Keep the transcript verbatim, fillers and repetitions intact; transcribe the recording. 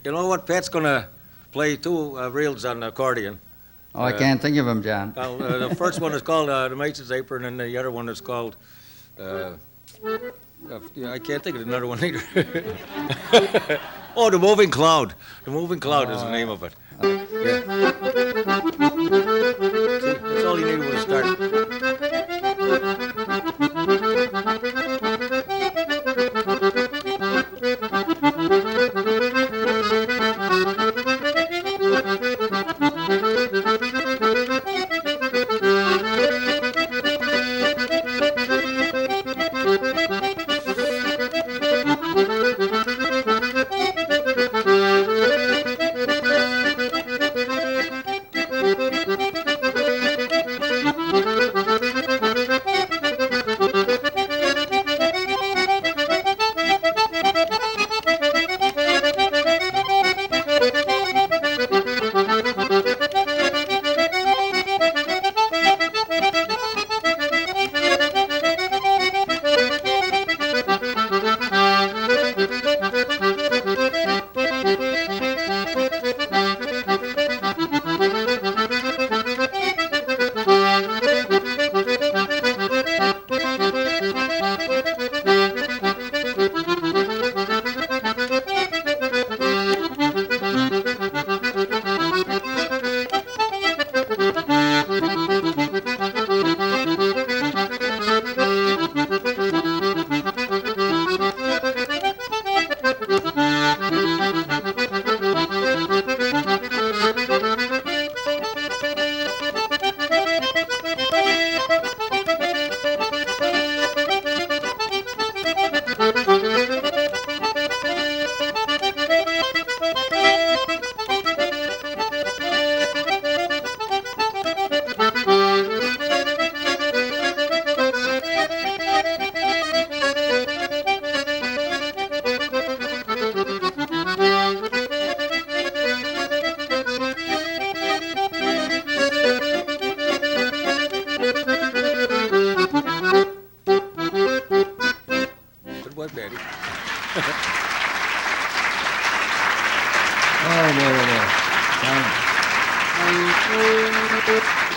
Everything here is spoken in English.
You know what Pat's going to play two uh, reels on the accordion. Oh, I can't think of him, John. Well, uh, the first one is called uh, The Mason's Apron, and the other one is called, uh, uh, yeah, I can't think of another one either. Oh, The Moving Cloud. The Moving Cloud is the name of it. Yeah. See, that's all you need was a start. Good Daddy. Oh, there it is. Thank you.